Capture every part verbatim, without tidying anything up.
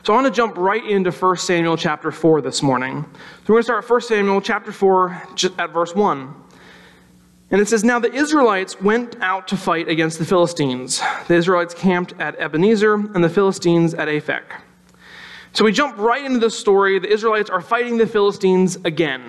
So I want to jump right into First Samuel chapter four this morning. So we're going to start at First Samuel chapter four at verse one. And it says, "Now the Israelites went out to fight against the Philistines. The Israelites camped at Ebenezer and the Philistines at Aphek." So we jump right into the story. The Israelites are fighting the Philistines again.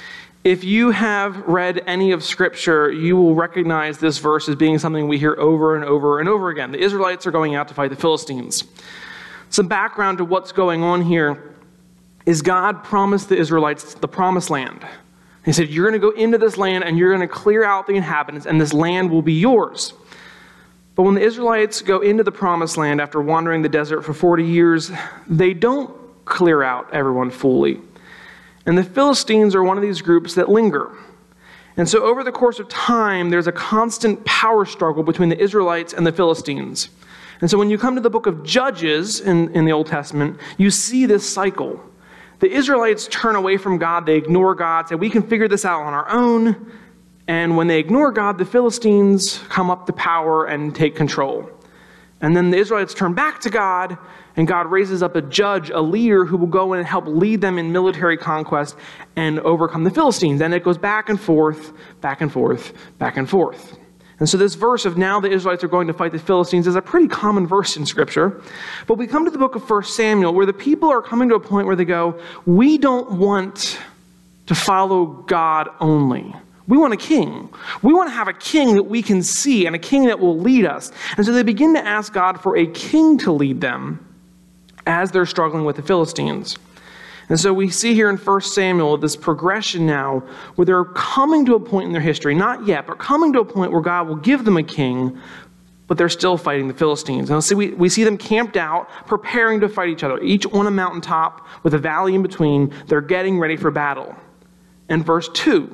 If you have read any of Scripture, you will recognize this verse as being something we hear over and over and over again. The Israelites are going out to fight the Philistines. Some background to what's going on here is God promised the Israelites the promised land. He said, you're going to go into this land and you're going to clear out the inhabitants and this land will be yours. But when the Israelites go into the promised land after wandering the desert for forty years, they don't clear out everyone fully. And the Philistines are one of these groups that linger. And so over the course of time, there's a constant power struggle between the Israelites and the Philistines. And so when you come to the book of Judges in, in the Old Testament, you see this cycle. The Israelites turn away from God, they ignore God, say, we can figure this out on our own. And when they ignore God, the Philistines come up to power and take control. And then the Israelites turn back to God, and God raises up a judge, a leader, who will go in and help lead them in military conquest and overcome the Philistines. And it goes back and forth, back and forth, back and forth. And so this verse of now the Israelites are going to fight the Philistines is a pretty common verse in Scripture. But we come to the book of First Samuel where the people are coming to a point where they go, we don't want to follow God only. We want a king. We want to have a king that we can see and a king that will lead us. And so they begin to ask God for a king to lead them as they're struggling with the Philistines. And so we see here in First Samuel this progression now where they're coming to a point in their history, not yet, but coming to a point where God will give them a king, but they're still fighting the Philistines. And so we, we see them camped out, preparing to fight each other, each on a mountaintop with a valley in between. They're getting ready for battle. And verse two,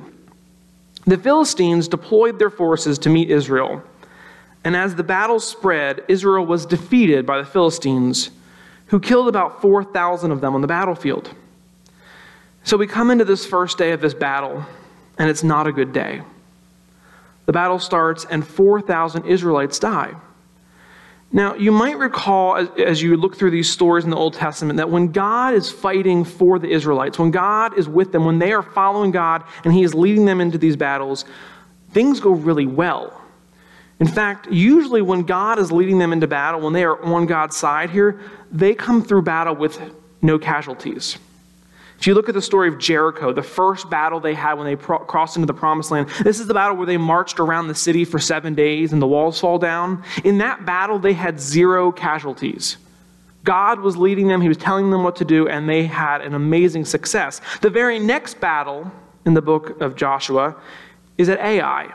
the Philistines deployed their forces to meet Israel. And as the battle spread, Israel was defeated by the Philistines, who killed about four thousand of them on the battlefield. So we come into this first day of this battle, and it's not a good day. The battle starts, and four thousand Israelites die. Now, you might recall, as, as you look through these stories in the Old Testament, that when God is fighting for the Israelites, when God is with them, when they are following God, and He is leading them into these battles, things go really well. In fact, usually when God is leading them into battle, when they are on God's side here, they come through battle with no casualties. If you look at the story of Jericho, the first battle they had when they pro- crossed into the promised land, this is the battle where they marched around the city for seven days and the walls fall down. In that battle, they had zero casualties. God was leading them, He was telling them what to do, and they had an amazing success. The very next battle in the book of Joshua is at Ai.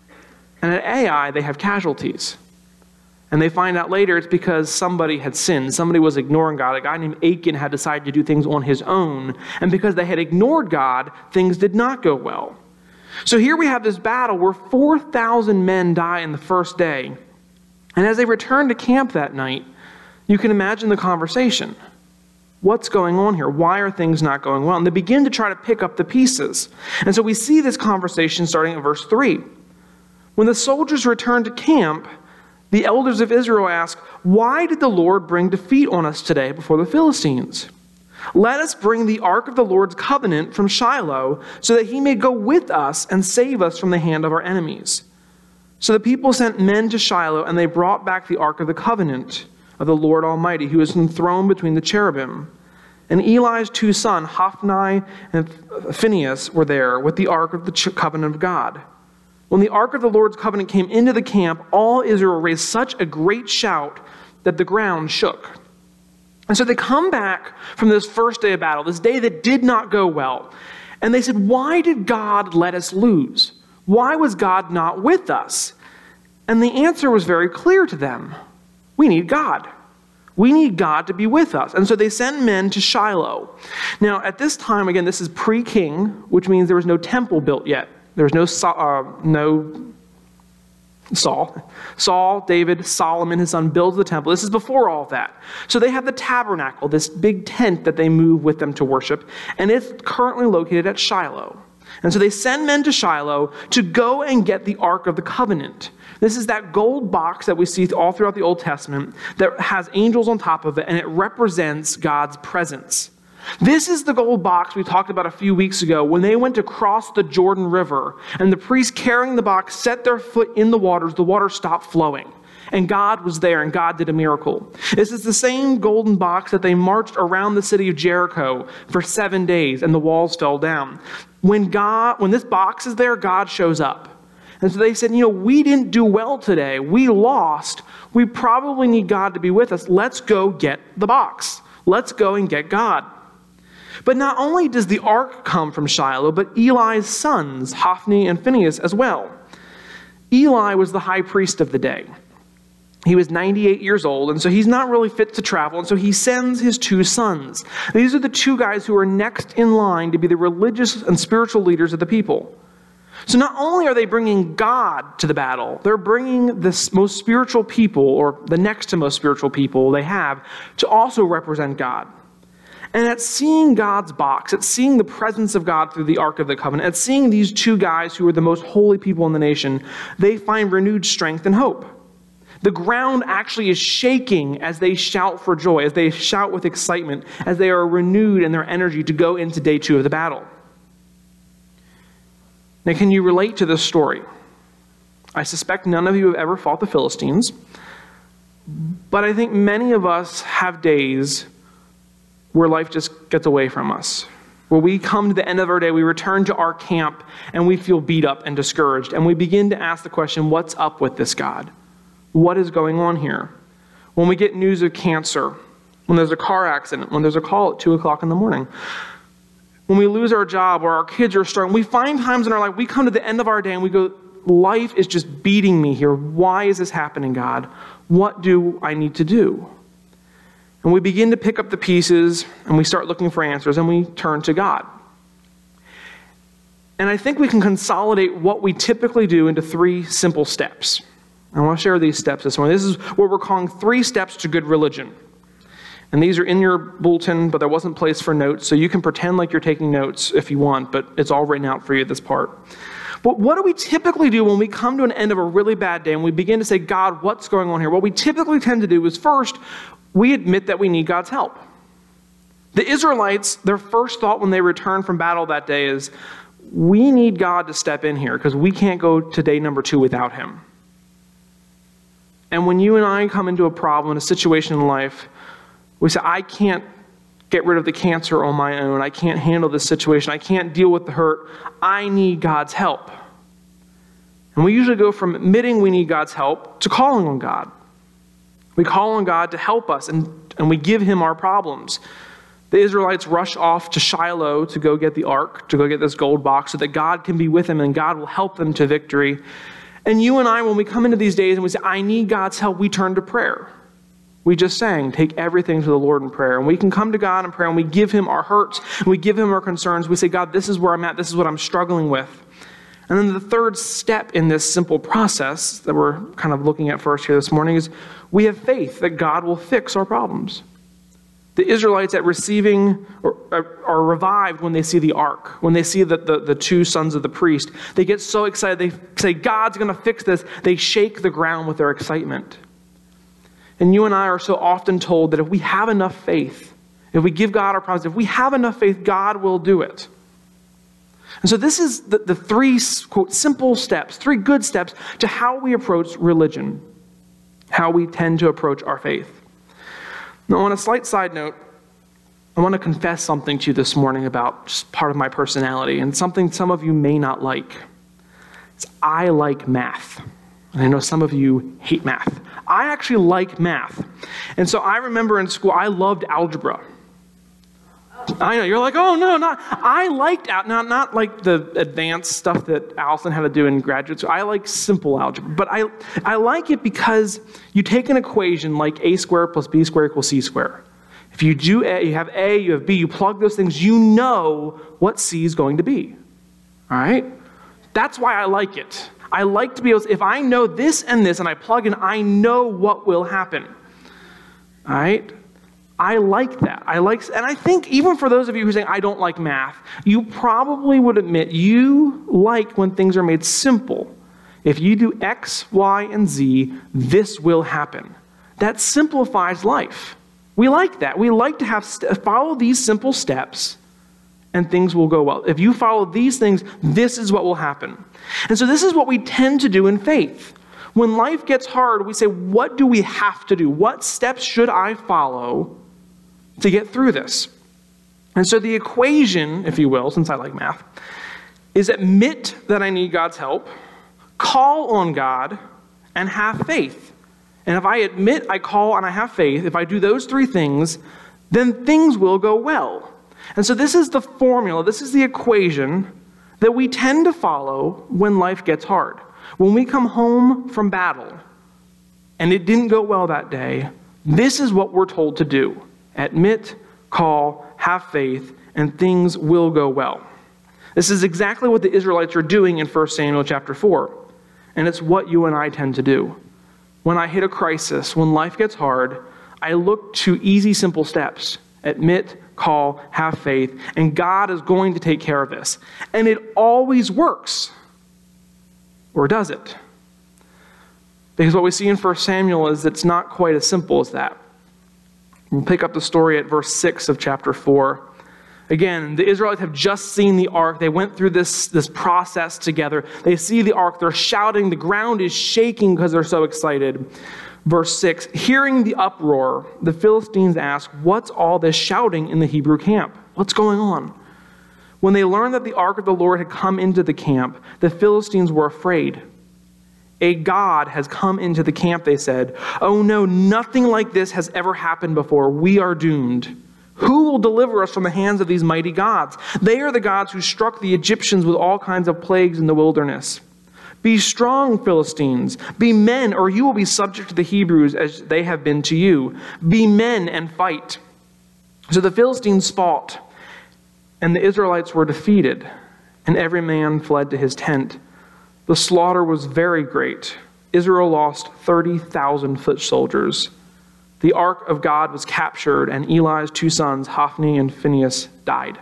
And at Ai, they have casualties. And they find out later it's because somebody had sinned. Somebody was ignoring God. A guy named Achan had decided to do things on his own. And because they had ignored God, things did not go well. So here we have this battle where four thousand men die in the first day. And as they return to camp that night, you can imagine the conversation. What's going on here? Why are things not going well? And they begin to try to pick up the pieces. And so we see this conversation starting at verse three. When the soldiers returned to camp, the elders of Israel asked, why did the Lord bring defeat on us today before the Philistines? Let us bring the ark of the Lord's covenant from Shiloh so that he may go with us and save us from the hand of our enemies. So the people sent men to Shiloh, and they brought back the ark of the covenant of the Lord Almighty, who is enthroned between the cherubim. And Eli's two sons, Hophni and Phinehas, were there with the ark of the covenant of God. When the ark of the Lord's covenant came into the camp, all Israel raised such a great shout that the ground shook. And so they come back from this first day of battle, this day that did not go well. And they said, why did God let us lose? Why was God not with us? And the answer was very clear to them. We need God. We need God to be with us. And so they sent men to Shiloh. Now, at this time, again, this is pre-king, which means there was no temple built yet. There was no, uh, no Saul. Saul, David, Solomon, his son, builds the temple. This is before all of that. So they have the tabernacle, this big tent that they move with them to worship, and it's currently located at Shiloh. And so they send men to Shiloh to go and get the Ark of the Covenant. This is that gold box that we see all throughout the Old Testament that has angels on top of it, and it represents God's presence. This is the gold box we talked about a few weeks ago when they went to cross the Jordan River, and the priests carrying the box set their foot in the waters. The water stopped flowing, and God was there, and God did a miracle. This is the same golden box that they marched around the city of Jericho for seven days, and the walls fell down. When God, when this box is there, God shows up. And so they said, you know, we didn't do well today. We lost. We probably need God to be with us. Let's go get the box. Let's go and get God. But not only does the ark come from Shiloh, but Eli's sons, Hophni and Phinehas, as well. Eli was the high priest of the day. He was ninety-eight years old, and so he's not really fit to travel, and so he sends his two sons. These are the two guys who are next in line to be the religious and spiritual leaders of the people. So not only are they bringing God to the battle, they're bringing the most spiritual people, or the next to most spiritual people they have, to also represent God. And at seeing God's box, at seeing the presence of God through the Ark of the Covenant, at seeing these two guys who are the most holy people in the nation, they find renewed strength and hope. The ground actually is shaking as they shout for joy, as they shout with excitement, as they are renewed in their energy to go into day two of the battle. Now, can you relate to this story? I suspect none of you have ever fought the Philistines, but I think many of us have days where life just gets away from us, where we come to the end of our day, we return to our camp, and we feel beat up and discouraged, and we begin to ask the question, what's up with this God? What is going on here? When we get news of cancer, when there's a car accident, when there's a call at two o'clock in the morning, when we lose our job or our kids are struggling, we find times in our life, we come to the end of our day and we go, life is just beating me here. Why is this happening, God? What do I need to do? And we begin to pick up the pieces, and we start looking for answers, and we turn to God. And I think we can consolidate what we typically do into three simple steps. I want to share these steps this morning. This is what we're calling three steps to good religion. And these are in your bulletin, but there wasn't place for notes, so you can pretend like you're taking notes if you want, but it's all written out for you, this part. But what do we typically do when we come to an end of a really bad day and we begin to say, God, what's going on here? What we typically tend to do is first, we admit that we need God's help. The Israelites, their first thought when they return from battle that day is, we need God to step in here because we can't go to day number two without him. And when you and I come into a problem, a situation in life, we say, I can't get rid of the cancer on my own. I can't handle this situation. I can't deal with the hurt. I need God's help. And we usually go from admitting we need God's help to calling on God. We call on God to help us, and, and we give him our problems. The Israelites rush off to Shiloh to go get the ark, to go get this gold box, so that God can be with them and God will help them to victory. And you and I, when we come into these days and we say, I need God's help, we turn to prayer. We just sang, take everything to the Lord in prayer. And we can come to God in prayer and we give him our hurts, and we give him our concerns. We say, God, this is where I'm at. This is what I'm struggling with. And then the third step in this simple process that we're kind of looking at first here this morning is we have faith that God will fix our problems. The Israelites at receiving or, are revived when they see the ark, when they see the, the, the two sons of the priest. They get so excited. They say, God's going to fix this. They shake the ground with their excitement. And you and I are so often told that if we have enough faith, if we give God our promise, if we have enough faith, God will do it. And so this is the, the three, quote, simple steps, three good steps to how we approach religion, how we tend to approach our faith. Now, on a slight side note, I want to confess something to you this morning about just part of my personality and something some of you may not like. It's I like math. And I know some of you hate math. I actually like math. And so I remember in school, I loved algebra. I know, you're like, oh, no, not, I liked, not, not like the advanced stuff that Allison had to do in graduate school. I like simple algebra. But I, I like it because you take an equation like a squared plus b squared equals c squared. If you do A, you have A, you have B, you plug those things, you know what C is going to be. All right? That's why I like it. I like to be able to, if I know this and this and I plug in, I know what will happen. All right? I like that. I like, and I think even for those of you who are saying, I don't like math, you probably would admit you like when things are made simple. If you do X, Y, and Z, this will happen. That simplifies life. We like that. We like to have st- follow these simple steps and things will go well. If you follow these things, this is what will happen. And so this is what we tend to do in faith. When life gets hard, we say, what do we have to do? What steps should I follow to get through this? And so the equation, if you will, since I like math, is admit that I need God's help, call on God, and have faith. And if I admit, I call, and I have faith, if I do those three things, then things will go well. And so this is the formula, this is the equation that we tend to follow when life gets hard. When we come home from battle and it didn't go well that day, this is what we're told to do. Admit, call, have faith, and things will go well. This is exactly what the Israelites are doing in First Samuel chapter four. And it's what you and I tend to do. When I hit a crisis, when life gets hard, I look to easy, simple steps. Admit, call, have faith, and God is going to take care of this. And it always works. Or does it? Because what we see in First Samuel is it's not quite as simple as that. We'll pick up the story at verse six of chapter four. Again, the Israelites have just seen the ark. They went through this, this process together. They see the ark. They're shouting. The ground is shaking because they're so excited. Verse six, hearing the uproar, the Philistines ask, what's all this shouting in the Hebrew camp? What's going on? When they learned that the ark of the Lord had come into the camp, the Philistines were afraid. A god has come into the camp, they said. Oh no, nothing like this has ever happened before. We are doomed. Who will deliver us from the hands of these mighty gods? They are the gods who struck the Egyptians with all kinds of plagues in the wilderness. Be strong, Philistines. Be men, or you will be subject to the Hebrews as they have been to you. Be men and fight. So the Philistines fought, and the Israelites were defeated, and every man fled to his tent. The slaughter was very great. Israel lost thirty thousand foot soldiers. The ark of God was captured, and Eli's two sons, Hophni and Phinehas, died.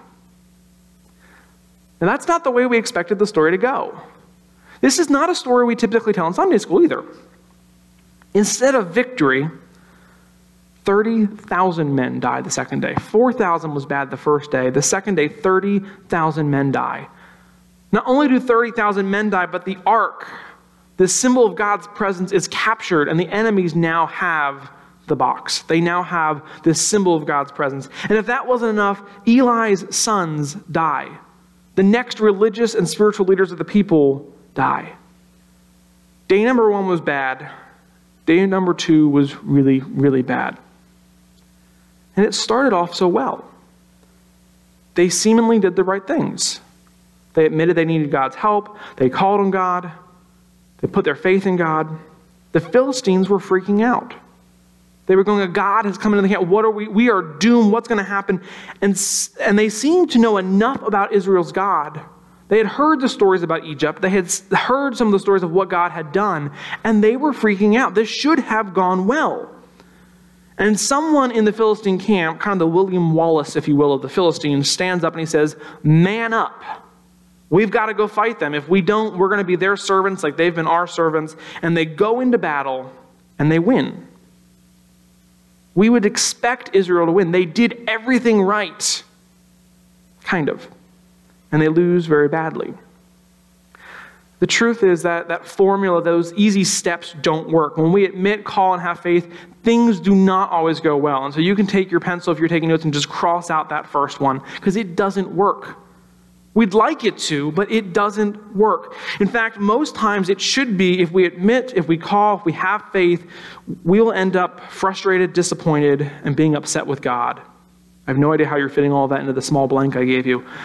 Now that's not the way we expected the story to go. This is not a story we typically tell in Sunday school either. Instead of victory, thirty thousand men died the second day. four thousand was bad the first day. The second day, thirty thousand men die. Not only do thirty thousand men die, but the ark, the symbol of God's presence, is captured, and the enemies now have the box. They now have this symbol of God's presence. And if that wasn't enough, Eli's sons die. The next religious and spiritual leaders of the people die. Day number one was bad. Day number two was really, really bad. And it started off so well. They seemingly did the right things. They admitted they needed God's help. They called on God. They put their faith in God. The Philistines were freaking out. They were going, God has come into the camp. What are we? We are doomed. What's going to happen? And, and they seemed to know enough about Israel's God. They had heard the stories about Egypt. They had heard some of the stories of what God had done. And they were freaking out. This should have gone well. And someone in the Philistine camp, kind of the William Wallace, if you will, of the Philistines, stands up and he says, man up. We've got to go fight them. If we don't, we're going to be their servants like they've been our servants. And they go into battle and they win. We would expect Israel to win. They did everything right. Kind of. And they lose very badly. The truth is that that formula, those easy steps don't work. When we admit, call, and have faith, things do not always go well. And so you can take your pencil if you're taking notes and just cross out that first one, because it doesn't work. We'd like it to, but it doesn't work. In fact, most times it should be, if we admit, if we call, if we have faith, we will end up frustrated, disappointed, and being upset with God. I have no idea how you're fitting all that into the small blank I gave you.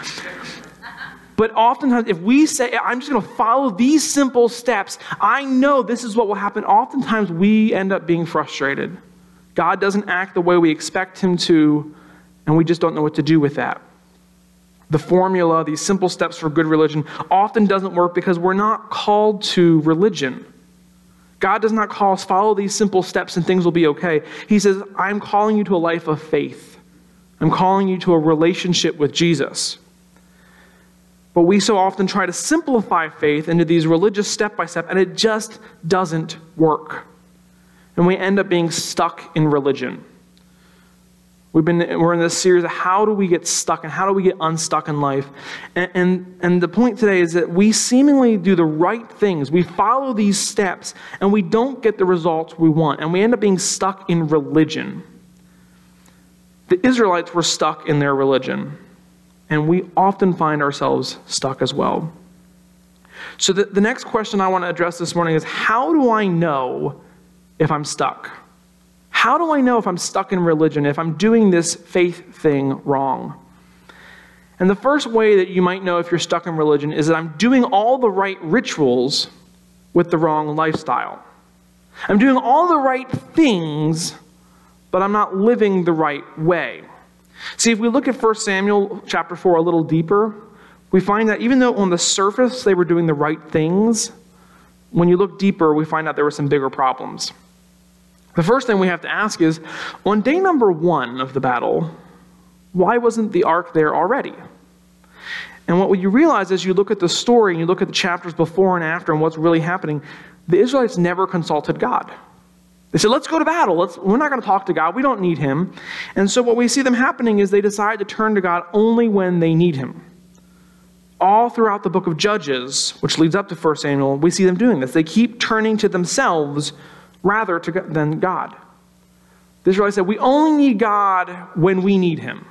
But oftentimes, if we say, I'm just going to follow these simple steps, I know this is what will happen. Oftentimes, we end up being frustrated. God doesn't act the way we expect him to, and we just don't know what to do with that. The formula, these simple steps for good religion, often doesn't work because we're not called to religion. God does not call us, follow these simple steps and things will be okay. He says, I'm calling you to a life of faith. I'm calling you to a relationship with Jesus. But we so often try to simplify faith into these religious step-by-step, and it just doesn't work. And we end up being stuck in religion. We've been, we're in this series of how do we get stuck and how do we get unstuck in life. And, and, and the point today is that we seemingly do the right things. We follow these steps and we don't get the results we want. And we end up being stuck in religion. The Israelites were stuck in their religion. And we often find ourselves stuck as well. So the, the next question I want to address this morning is, how do I know if I'm stuck? How do I know if I'm stuck in religion, if I'm doing this faith thing wrong? And the first way that you might know if you're stuck in religion is that I'm doing all the right rituals with the wrong lifestyle. I'm doing all the right things, but I'm not living the right way. See, if we look at First Samuel chapter four a little deeper, we find that even though on the surface they were doing the right things, when you look deeper, we find out there were some bigger problems. The first thing we have to ask is, on day number one of the battle, why wasn't the ark there already? And what you realize as you look at the story and you look at the chapters before and after and what's really happening, the Israelites never consulted God. They said, let's go to battle. Let's, we're not going to talk to God. We don't need him. And so what we see them happening is they decide to turn to God only when they need him. All throughout the book of Judges, which leads up to First Samuel, we see them doing this. They keep turning to themselves rather to, than God. The Israelites said, we only need God when we need him,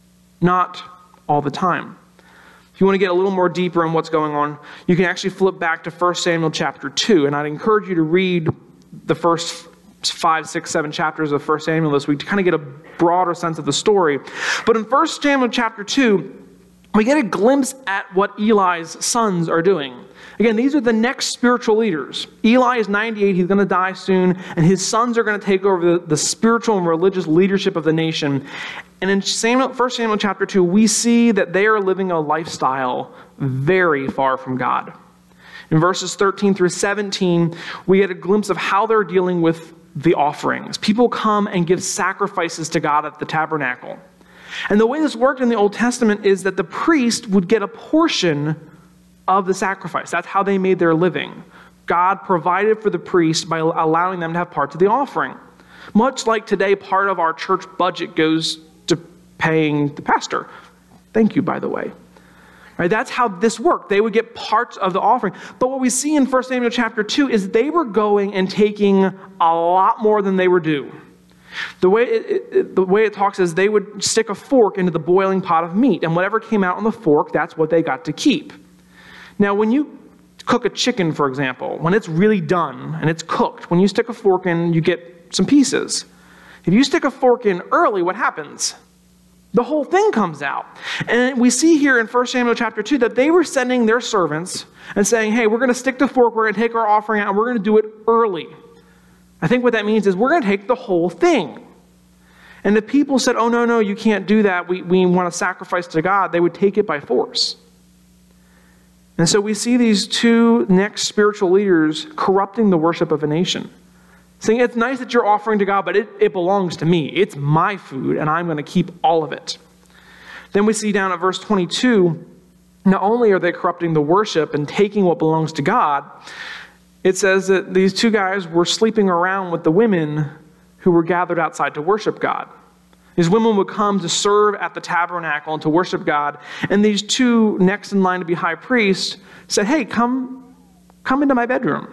not all the time. If you want to get a little more deeper in what's going on, you can actually flip back to First Samuel chapter two, and I'd encourage you to read the first five, six, seven chapters of First Samuel this week to kind of get a broader sense of the story. But in First Samuel chapter two, we get a glimpse at what Eli's sons are doing. Again, these are the next spiritual leaders. Eli is ninety-eight, he's going to die soon, and his sons are going to take over the, the spiritual and religious leadership of the nation. And in Samuel, First Samuel chapter two, we see that they are living a lifestyle very far from God. In verses thirteen through seventeen, we get a glimpse of how they're dealing with the offerings. People come and give sacrifices to God at the tabernacle. And the way this worked in the Old Testament is that the priest would get a portion of the sacrifice. That's how they made their living. God provided for the priest by allowing them to have parts of the offering. Much like today, part of our church budget goes to paying the pastor. Thank you, by the way. Right, that's how this worked. They would get parts of the offering. But what we see in First Samuel chapter two is they were going and taking a lot more than they were due. The way it, it, the way it talks is they would stick a fork into the boiling pot of meat, and whatever came out on the fork, that's what they got to keep. Now, when you cook a chicken, for example, when it's really done and it's cooked, when you stick a fork in, you get some pieces. If you stick a fork in early, what happens? The whole thing comes out. And we see here in First Samuel chapter two that they were sending their servants and saying, hey, we're going to stick the fork, we're going to take our offering out, and we're going to do it early. I think what that means is we're going to take the whole thing. And the people said, oh, no, no, you can't do that. We, we want to sacrifice to God. They would take it by force. And so we see these two next spiritual leaders corrupting the worship of a nation. Saying, it's nice that you're offering to God, but it, it belongs to me. It's my food, and I'm going to keep all of it. Then we see down at verse twenty-two, not only are they corrupting the worship and taking what belongs to God, it says that these two guys were sleeping around with the women who were gathered outside to worship God. These women would come to serve at the tabernacle and to worship God. And these two next in line to be high priests said, hey, come, come into my bedroom.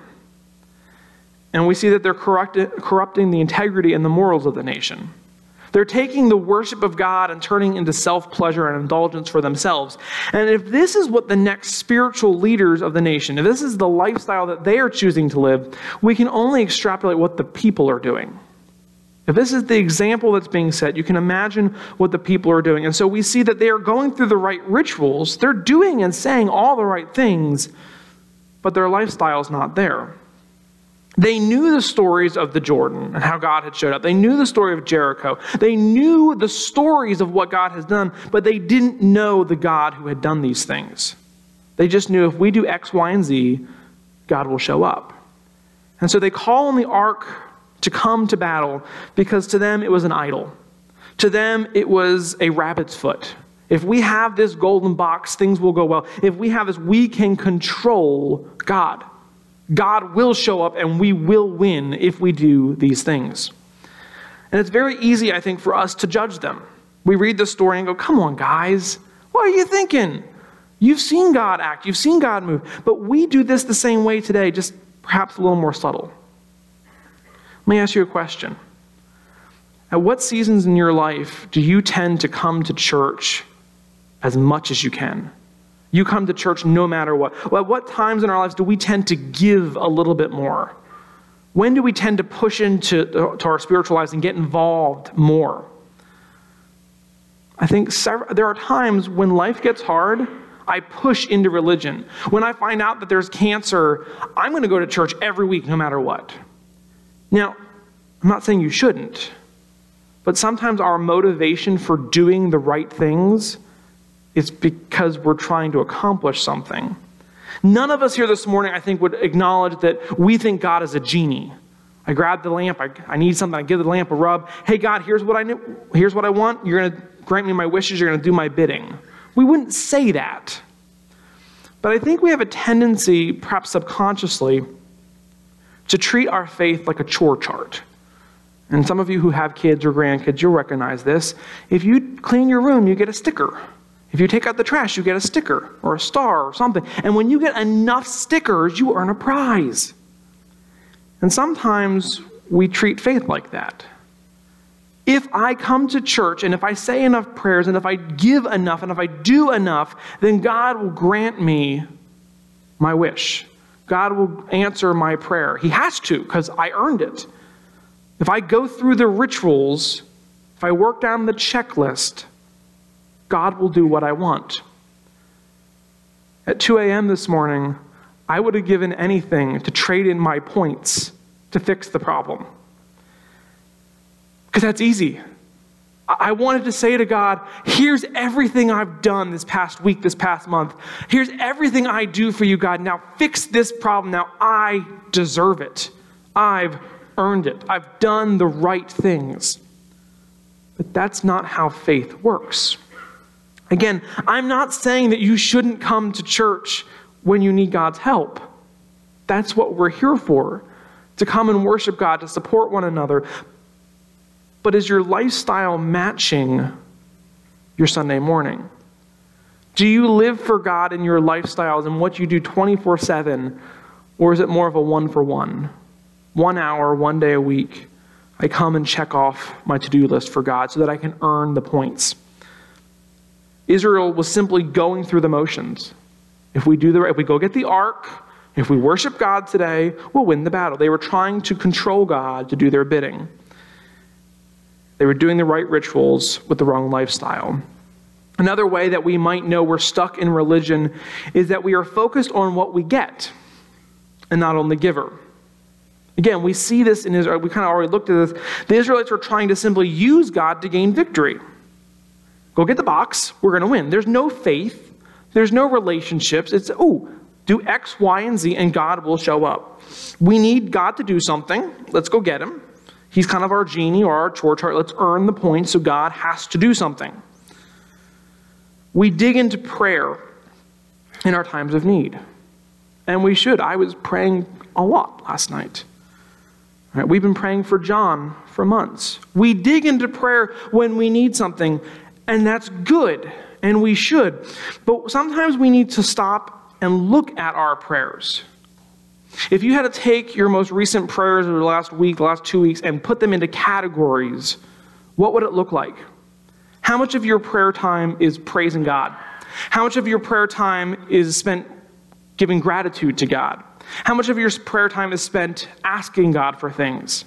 And we see that they're corrupting the integrity and the morals of the nation. They're taking the worship of God and turning into self-pleasure and indulgence for themselves. And if this is what the next spiritual leaders of the nation, if this is the lifestyle that they are choosing to live, we can only extrapolate what the people are doing. If this is the example that's being set, you can imagine what the people are doing. And so we see that they are going through the right rituals. They're doing and saying all the right things, but their lifestyle is not there. They knew the stories of the Jordan and how God had showed up. They knew the story of Jericho. They knew the stories of what God has done, but they didn't know the God who had done these things. They just knew if we do X, Y, and Z, God will show up. And so they call on the ark to come to battle because to them it was an idol. To them it was a rabbit's foot. If we have this golden box, things will go well. If we have this, we can control God. God will show up and we will win if we do these things. And it's very easy, I think, for us to judge them. We read the story and go, come on, guys. What are you thinking? You've seen God act. You've seen God move. But we do this the same way today, just perhaps a little more subtle. Let me ask you a question. At what seasons in your life do you tend to come to church as much as you can? You come to church no matter what. Well, at what times in our lives do we tend to give a little bit more? When do we tend to push into to our spiritual lives and get involved more? I think several, there are times when life gets hard, I push into religion. When I find out that there's cancer, I'm going to go to church every week no matter what. Now, I'm not saying you shouldn't, but sometimes our motivation for doing the right things is because we're trying to accomplish something. None of us here this morning, I think, would acknowledge that we think God is a genie. I grab the lamp, I, I need something, I give the lamp a rub. Hey, God, here's what I need, here's what I want. You're going to grant me my wishes, you're going to do my bidding. We wouldn't say that. But I think we have a tendency, perhaps subconsciously, to treat our faith like a chore chart. And some of you who have kids or grandkids, you'll recognize this. If you clean your room, you get a sticker. If you take out the trash, you get a sticker or a star or something. And when you get enough stickers, you earn a prize. And sometimes we treat faith like that. If I come to church and if I say enough prayers and if I give enough and if I do enough, then God will grant me my wish. God will answer my prayer. He has to, because I earned it. If I go through the rituals, if I work down the checklist, God will do what I want. At two a.m. this morning, I would have given anything to trade in my points to fix the problem. Because that's easy. I wanted to say to God, here's everything I've done this past week, this past month. Here's everything I do for you, God. Now fix this problem. Now I deserve it. I've earned it. I've done the right things. But that's not how faith works. Again, I'm not saying that you shouldn't come to church when you need God's help. That's what we're here for, to come and worship God, to support one another. But is your lifestyle matching your Sunday morning? Do you live for God in your lifestyles and what you do twenty-four seven, or is it more of a one-for-one? One hour, one day a week, I come and check off my to-do list for God so that I can earn the points. Israel was simply going through the motions. If we do the, if we go get the ark, if we worship God today, we'll win the battle. They were trying to control God to do their bidding. They were doing the right rituals with the wrong lifestyle. Another way that we might know we're stuck in religion is that we are focused on what we get and not on the giver. Again, we see this in Israel. We kind of already looked at this. The Israelites were trying to simply use God to gain victory. Go get the box. We're going to win. There's no faith. There's no relationships. It's, oh, do X, Y, and Z, and God will show up. We need God to do something. Let's go get him. He's kind of our genie or our chore chart. Let's earn the points, so God has to do something. We dig into prayer in our times of need. And we should. I was praying a lot last night. All right, we've been praying for John for months. We dig into prayer when we need something, and that's good, and we should. But sometimes we need to stop and look at our prayers. If you had to take your most recent prayers of the last week, the last two weeks, and put them into categories, what would it look like? How much of your prayer time is praising God? How much of your prayer time is spent giving gratitude to God? How much of your prayer time is spent asking God for things?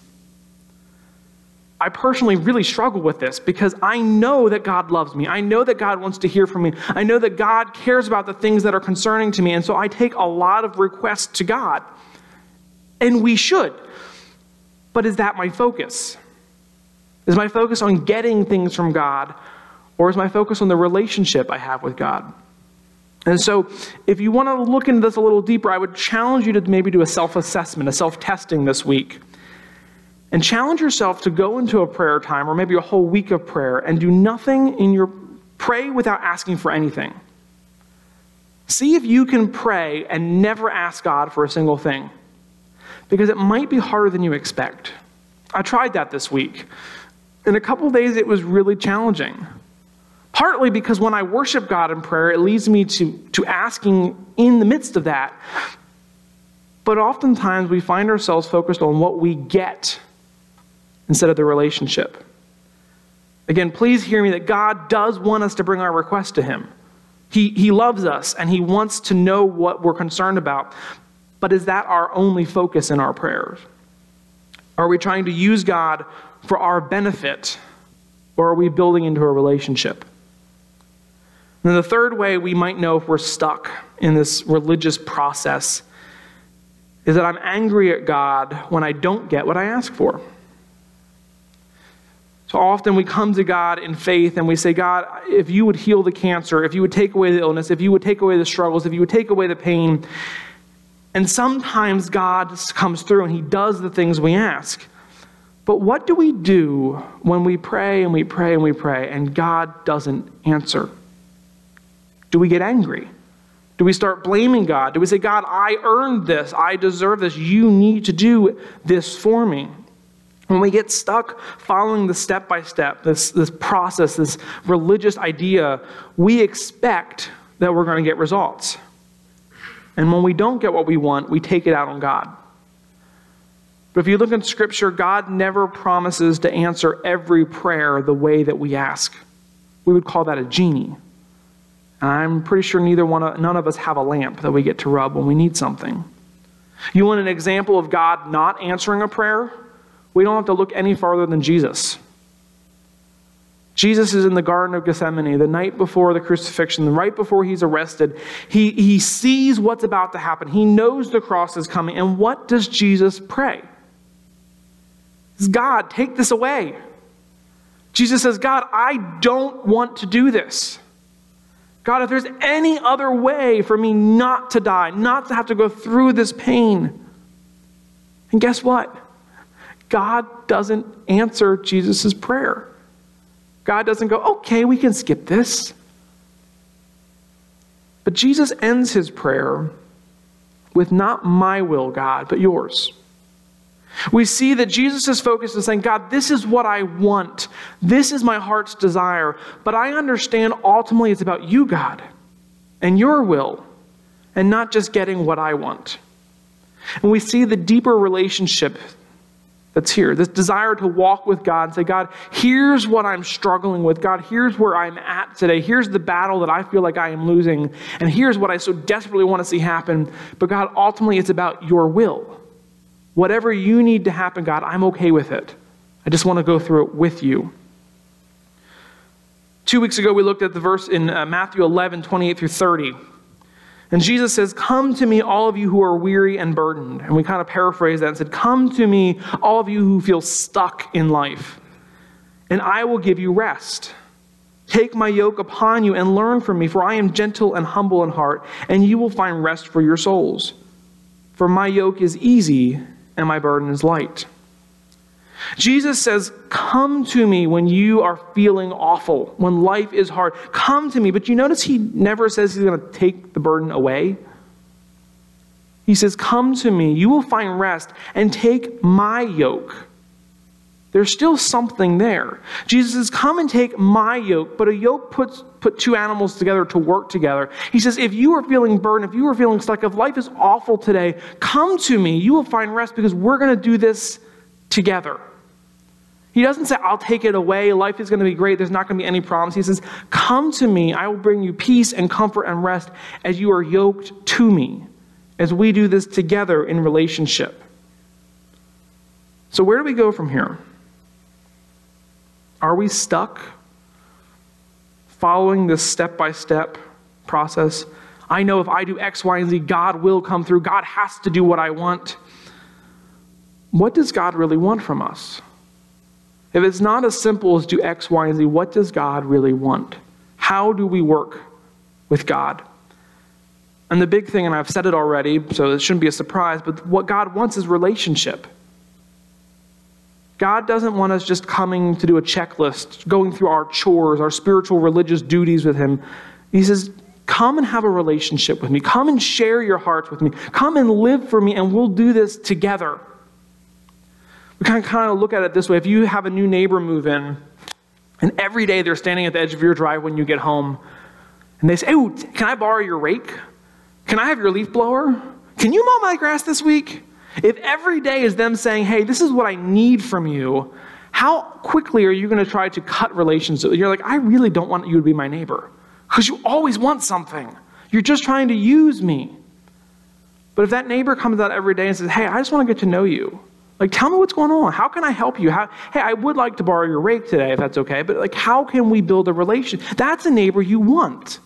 I personally really struggle with this because I know that God loves me. I know that God wants to hear from me. I know that God cares about the things that are concerning to me. And so I take a lot of requests to God. And we should. But is that my focus? Is my focus on getting things from God? Or is my focus on the relationship I have with God? And so if you want to look into this a little deeper, I would challenge you to maybe do a self-assessment, a self-testing this week. And challenge yourself to go into a prayer time or maybe a whole week of prayer and do nothing in your Pray without asking for anything. See if you can pray and never ask God for a single thing, because it might be harder than you expect. I tried that this week. In a couple of days, it was really challenging. Partly because when I worship God in prayer, it leads me to, to asking in the midst of that. But oftentimes we find ourselves focused on what we get instead of the relationship. Again, please hear me that God does want us to bring our request to him. He, he loves us and he wants to know what we're concerned about. But is that our only focus in our prayers? Are we trying to use God for our benefit, or are we building into a relationship? And then the third way we might know if we're stuck in this religious process is that I'm angry at God when I don't get what I ask for. So often we come to God in faith and we say, God, if you would heal the cancer, if you would take away the illness, if you would take away the struggles, if you would take away the pain. And sometimes God comes through and he does the things we ask. But what do we do when we pray and we pray and we pray and God doesn't answer? Do we get angry? Do we start blaming God? Do we say, God, I earned this. I deserve this. You need to do this for me. When we get stuck following the step-by-step, this, this process, this religious idea, we expect that we're going to get results. And when we don't get what we want, we take it out on God. But if you look in Scripture, God never promises to answer every prayer the way that we ask. We would call that a genie. And I'm pretty sure neither one of, none of us have a lamp that we get to rub when we need something. You want an example of God not answering a prayer? We don't have to look any farther than Jesus. Jesus is in the Garden of Gethsemane the night before the crucifixion, right before he's arrested. He, he sees what's about to happen. He knows the cross is coming. And what does Jesus pray? He says, God, take this away. Jesus says, God, I don't want to do this. God, if there's any other way for me not to die, not to have to go through this pain. And guess what? God doesn't answer Jesus' prayer. God doesn't go, okay, we can skip this. But Jesus ends his prayer with, not my will, God, but yours. We see that Jesus' focus is saying, God, this is what I want. This is my heart's desire. But I understand ultimately it's about you, God, and your will, and not just getting what I want. And we see the deeper relationship that's here, this desire to walk with God and say, God, here's what I'm struggling with. God, here's where I'm at today. Here's the battle that I feel like I am losing. And here's what I so desperately want to see happen. But God, ultimately it's about your will. Whatever you need to happen, God, I'm okay with it. I just want to go through it with you. Two weeks ago, we looked at the verse in uh, Matthew eleven, twenty-eight through thirty. And Jesus says, come to me, all of you who are weary and burdened. And we kind of paraphrase that and said, come to me, all of you who feel stuck in life, and I will give you rest. Take my yoke upon you and learn from me, for I am gentle and humble in heart, and you will find rest for your souls. For my yoke is easy and my burden is light. Jesus says, come to me when you are feeling awful, when life is hard. Come to me. But you notice he never says he's going to take the burden away. He says, come to me. You will find rest and take my yoke. There's still something there. Jesus says, come and take my yoke. But a yoke puts put two animals together to work together. He says, if you are feeling burdened, if you are feeling stuck, if life is awful today, come to me. You will find rest because we're going to do this together. He doesn't say, I'll take it away. Life is going to be great. There's not going to be any problems. He says, come to me. I will bring you peace and comfort and rest as you are yoked to me, as we do this together in relationship. So where do we go from here? Are we stuck following this step-by-step process? I know if I do X, Y, and Z, God will come through. God has to do what I want. What does God really want from us? If it's not as simple as do X, Y, and Z, what does God really want? How do we work with God? And the big thing, and I've said it already, so it shouldn't be a surprise, but what God wants is relationship. God doesn't want us just coming to do a checklist, going through our chores, our spiritual religious duties with him. He says, come and have a relationship with me. Come and share your hearts with me. Come and live for me, and we'll do this together. We kind of, kind of look at it this way. If you have a new neighbor move in, and every day they're standing at the edge of your drive when you get home, and they say, oh, can I borrow your rake? Can I have your leaf blower? Can you mow my grass this week? If every day is them saying, hey, this is what I need from you, how quickly are you going to try to cut relations? You're like, I really don't want you to be my neighbor because you always want something. You're just trying to use me. But if that neighbor comes out every day and says, hey, I just want to get to know you. Like, tell me what's going on. How can I help you? How, hey, I would like to borrow your rake today if that's okay, but like, how can we build a relation? That's a neighbor you want.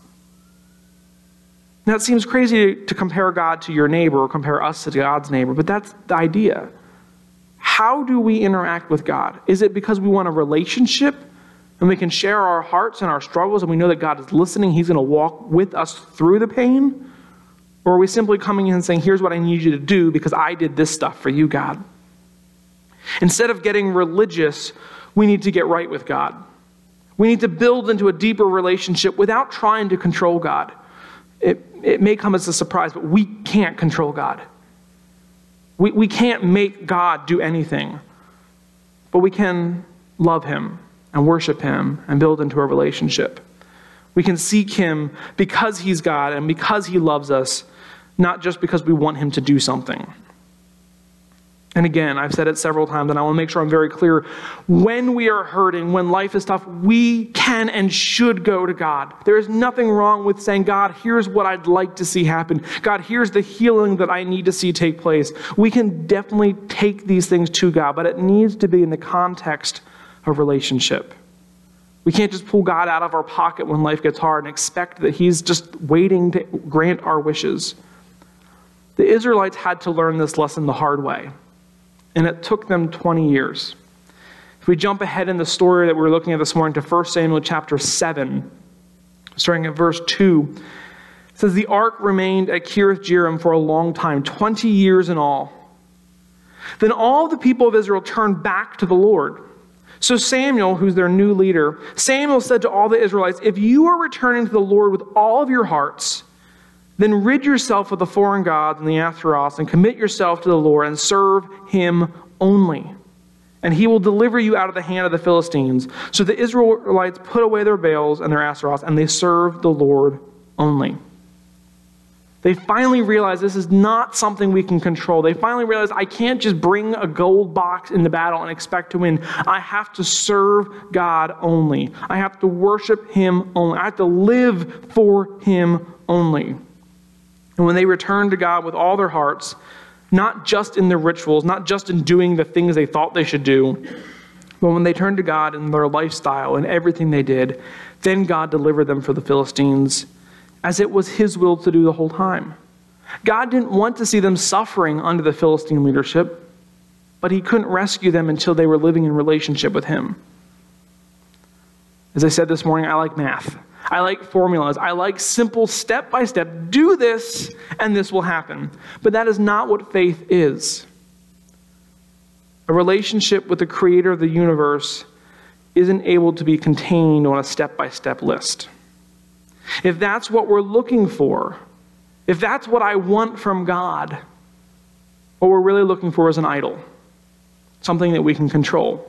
Now, it seems crazy to compare God to your neighbor or compare us to God's neighbor, but that's the idea. How do we interact with God? Is it because we want a relationship and we can share our hearts and our struggles and we know that God is listening, he's going to walk with us through the pain? Or are we simply coming in and saying, here's what I need you to do because I did this stuff for you, God? Instead of getting religious, we need to get right with God. We need to build into a deeper relationship without trying to control God. It, it may come as a surprise, but we can't control God. We, we can't make God do anything. But we can love him and worship him and build into a relationship. We can seek him because he's God and because he loves us, not just because we want him to do something. And again, I've said it several times, and I want to make sure I'm very clear. When we are hurting, when life is tough, we can and should go to God. There is nothing wrong with saying, God, here's what I'd like to see happen. God, here's the healing that I need to see take place. We can definitely take these things to God, but it needs to be in the context of relationship. We can't just pull God out of our pocket when life gets hard and expect that he's just waiting to grant our wishes. The Israelites had to learn this lesson the hard way. And it took them twenty years. If we jump ahead in the story that we were looking at this morning to First Samuel chapter seven, starting at verse two, it says, the ark remained at Kiriath Jearim for a long time, twenty years in all. Then all the people of Israel turned back to the Lord. So Samuel, who's their new leader, Samuel said to all the Israelites, if you are returning to the Lord with all of your hearts, then rid yourself of the foreign gods and the Ashtaroths and commit yourself to the Lord and serve him only. And he will deliver you out of the hand of the Philistines. So the Israelites put away their Baals and their Ashtaroths, and they served the Lord only. They finally realized this is not something we can control. They finally realized I can't just bring a gold box into battle and expect to win. I have to serve God only. I have to worship him only. I have to live for him only. And when they returned to God with all their hearts, not just in their rituals, not just in doing the things they thought they should do, but when they turned to God in their lifestyle and everything they did, then God delivered them from the Philistines, as it was his will to do the whole time. God didn't want to see them suffering under the Philistine leadership, but he couldn't rescue them until they were living in relationship with him. As I said this morning, I like math. I like formulas. I like simple step-by-step, do this and this will happen. But that is not what faith is. A relationship with the creator of the universe isn't able to be contained on a step-by-step list. If that's what we're looking for, if that's what I want from God, what we're really looking for is an idol, something that we can control.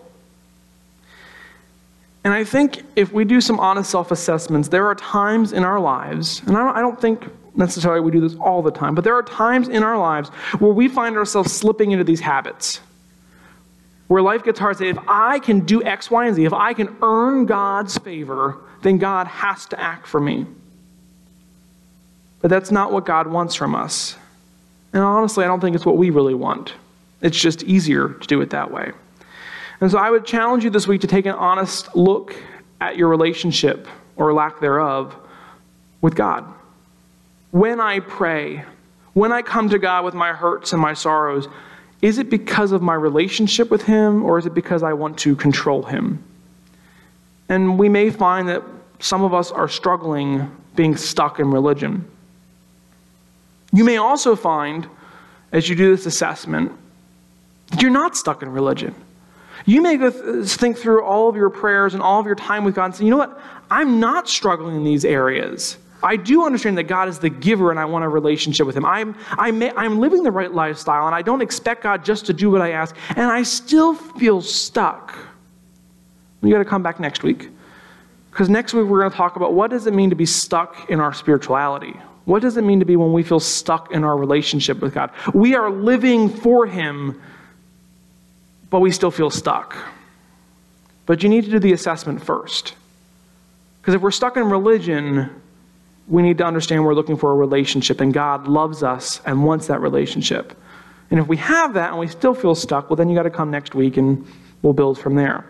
And I think if we do some honest self-assessments, there are times in our lives, and I don't, I don't think necessarily we do this all the time, but there are times in our lives where we find ourselves slipping into these habits, where life gets hard. Say, if I can do X, Y, and Z, if I can earn God's favor, then God has to act for me. But that's not what God wants from us. And honestly, I don't think it's what we really want. It's just easier to do it that way. And so I would challenge you this week to take an honest look at your relationship, or lack thereof, with God. When I pray, when I come to God with my hurts and my sorrows, is it because of my relationship with him, or is it because I want to control him? And we may find that some of us are struggling being stuck in religion. You may also find, as you do this assessment, that you're not stuck in religion. You may go th- think through all of your prayers and all of your time with God and say, you know what? I'm not struggling in these areas. I do understand that God is the giver and I want a relationship with him. I'm, I may, I'm living the right lifestyle and I don't expect God just to do what I ask, and I still feel stuck. You got to come back next week, because next week we're going to talk about what does it mean to be stuck in our spirituality? What does it mean to be when we feel stuck in our relationship with God? We are living for him, but we still feel stuck. But you need to do the assessment first. Because if we're stuck in religion, we need to understand we're looking for a relationship, and God loves us and wants that relationship. And if we have that and we still feel stuck, well, then you got to come next week and we'll build from there.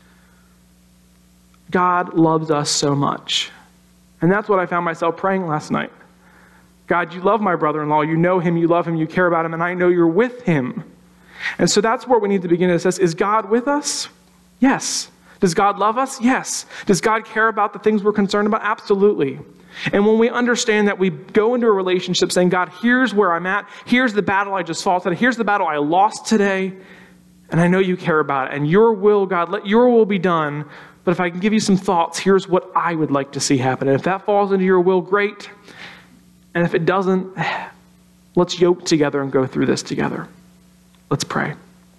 God loves us so much. And that's what I found myself praying last night. God, you love my brother-in-law. You know him, you love him, you care about him, and I know you're with him. And so that's where we need to begin to assess, is God with us? Yes. Does God love us? Yes. Does God care about the things we're concerned about? Absolutely. And when we understand that we go into a relationship saying, God, here's where I'm at. Here's the battle I just fought today. Here's the battle I lost today. And I know you care about it. And your will, God, let your will be done. But if I can give you some thoughts, here's what I would like to see happen. And if that falls into your will, great. And if it doesn't, let's yoke together and go through this together. Let's pray.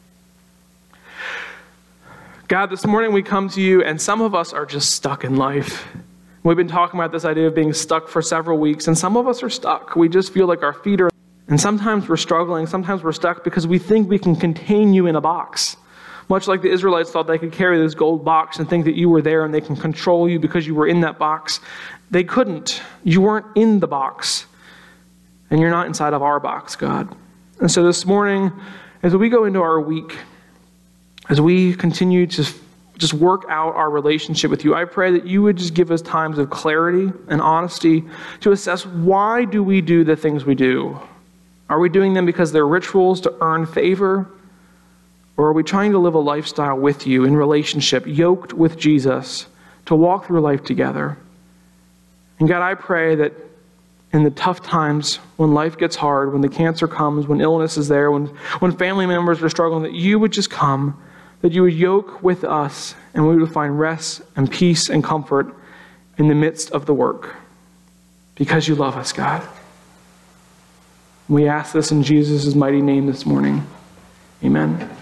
God, this morning we come to you, and some of us are just stuck in life. We've been talking about this idea of being stuck for several weeks, and some of us are stuck. We just feel like our feet are, and sometimes we're struggling, sometimes we're stuck because we think we can contain you in a box. Much like the Israelites thought they could carry this gold box and think that you were there and they can control you because you were in that box. They couldn't. You weren't in the box. And you're not inside of our box, God. And so this morning, as we go into our week, as we continue to just work out our relationship with you, I pray that you would just give us times of clarity and honesty to assess, why do we do the things we do? Are we doing them because they're rituals to earn favor? Or are we trying to live a lifestyle with you in relationship, yoked with Jesus, to walk through life together? And God, I pray that in the tough times, when life gets hard, when the cancer comes, when illness is there, when, when family members are struggling, that you would just come, that you would yoke with us, and we would find rest and peace and comfort in the midst of the work. Because you love us, God. We ask this in Jesus' mighty name this morning. Amen.